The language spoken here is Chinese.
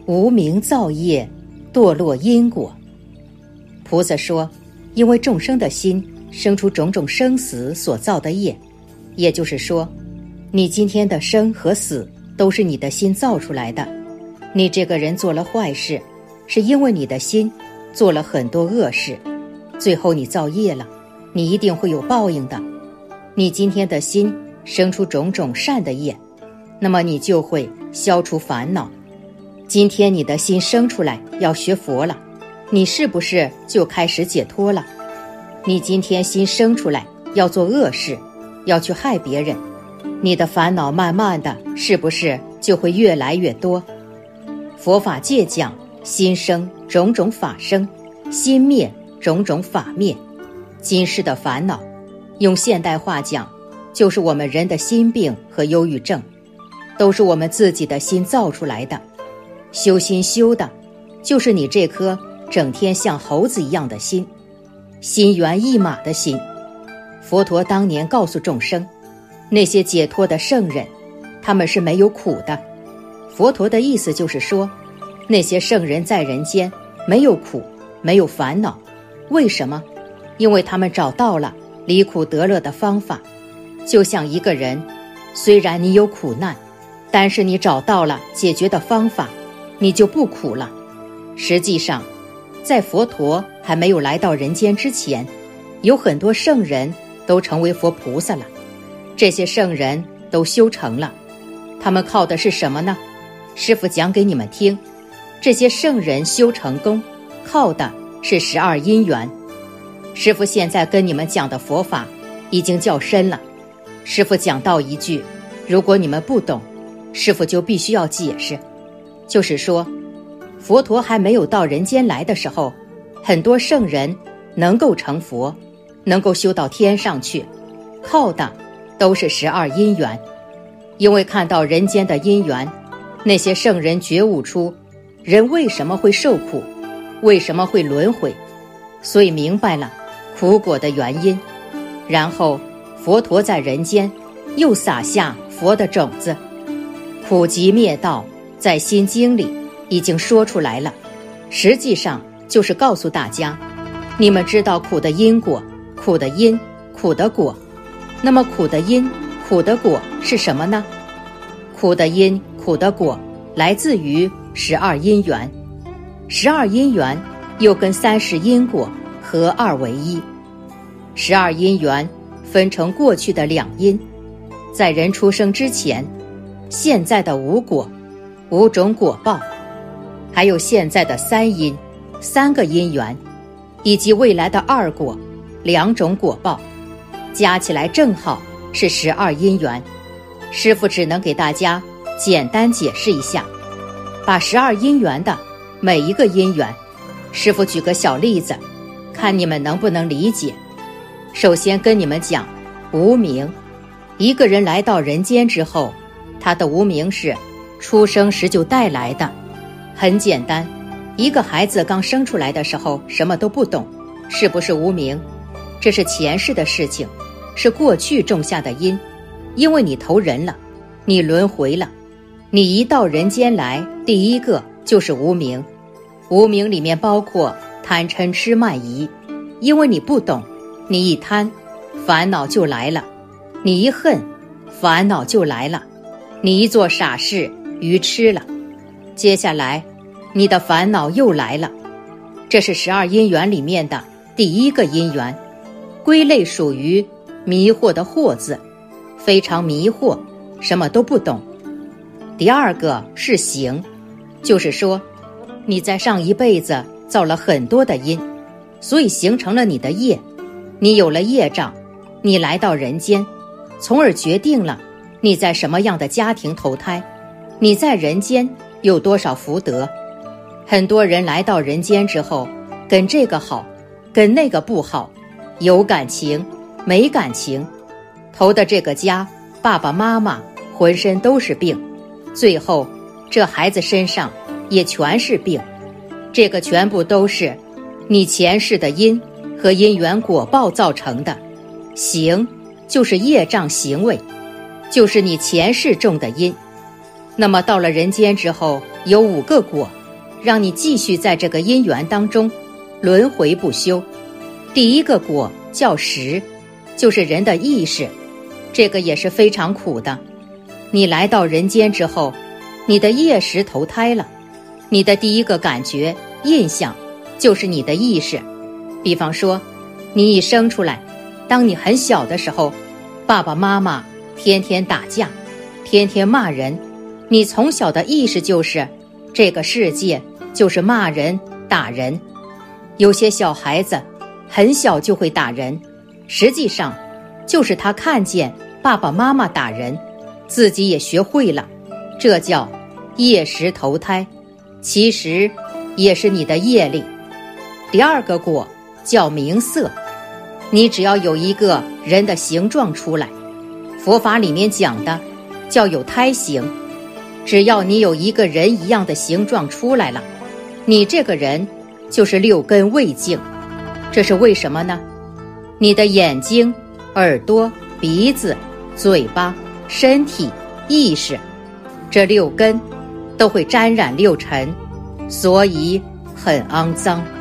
无明造业，堕落因果。菩萨说，因为众生的心生出种种生死所造的业，也就是说，你今天的生和死都是你的心造出来的。你这个人做了坏事，是因为你的心做了很多恶事，最后你造业了，你一定会有报应的。你今天的心生出种种善的业，那么你就会消除烦恼。今天你的心生出来要学佛了，你是不是就开始解脱了？你今天心生出来要做恶事，要去害别人，你的烦恼慢慢的是不是就会越来越多？佛法界讲，心生种种法生，心灭种种法灭。今世的烦恼，用现代话讲，就是我们人的心病和忧郁症，都是我们自己的心造出来的。修心修的，就是你这颗整天像猴子一样的心，心猿意马的心。佛陀当年告诉众生，那些解脱的圣人，他们是没有苦的。佛陀的意思就是说，那些圣人在人间没有苦，没有烦恼。为什么？因为他们找到了离苦得乐的方法。就像一个人，虽然你有苦难，但是你找到了解决的方法，你就不苦了。实际上，在佛陀还没有来到人间之前，有很多圣人都成为佛菩萨了。这些圣人都修成了，他们靠的是什么呢？师父讲给你们听，这些圣人修成功，靠的是12因缘。师父现在跟你们讲的佛法已经较深了，师父讲到一句，如果你们不懂，师父就必须要解释。就是说，佛陀还没有到人间来的时候，很多圣人能够成佛，能够修到天上去，靠的都是12因缘。因为看到人间的因缘，那些圣人觉悟出人为什么会受苦，为什么会轮回，所以明白了苦果的原因。然后佛陀在人间又撒下佛的种子，苦集灭道在心经里已经说出来了，实际上就是告诉大家，你们知道苦的因果，苦的因，苦的果。那么苦的因，苦的果是什么呢？苦的因，苦的果来自于12因缘。12因缘又跟30因果合二为一。12因缘分成过去的2因，在人出生之前，现在的5果，5种果报，还有现在的3因，3个因缘，以及未来的2果，2种果报，加起来正好是12因缘。师父只能给大家简单解释一下，把12因缘的每一个因缘，师父举个小例子，看你们能不能理解。首先跟你们讲无明。一个人来到人间之后，他的无明是出生时就带来的。很简单，一个孩子刚生出来的时候什么都不懂，是不是无明？这是前世的事情，是过去种下的因。因为你投人了，你轮回了，你一到人间来，第一个就是无明。无明里面包括贪嗔痴慢疑。因为你不懂，你一贪，烦恼就来了；你一恨，烦恼就来了；你一做傻事，愚痴了，接下来你的烦恼又来了。这是12因缘里面的第一个因缘，归类属于迷惑的惑字，非常迷惑，什么都不懂。第二个是行，就是说你在上一辈子造了很多的因，所以形成了你的业。你有了业障，你来到人间，从而决定了你在什么样的家庭投胎，你在人间有多少福德。很多人来到人间之后，跟这个好，跟那个不好，有感情没感情，投的这个家，爸爸妈妈浑身都是病，最后这孩子身上也全是病。这个全部都是你前世的因和因缘果报造成的。行就是业障行为，就是你前世种的因。 那么到了人间之后，有5个果，让你继续在这个因缘当中轮回不休。第一个果叫识，就是人的意识，这个也是非常苦的。你来到人间之后，你的业识投胎了，你的第一个感觉印象就是你的意识。比方说，你一生出来，当你很小的时候，爸爸妈妈天天打架，天天骂人，你从小的意识就是这个世界就是骂人打人。有些小孩子很小就会打人，实际上就是他看见爸爸妈妈打人，自己也学会了，这叫业识投胎，其实也是你的业力。第二个果叫名色，你只要有一个人的形状出来，佛法里面讲的叫有胎形，只要你有一个人一样的形状出来了，你这个人就是6根未净。这是为什么呢？你的眼睛、耳朵、鼻子、嘴巴、身体、意识，这6根都会沾染6尘，所以很肮脏。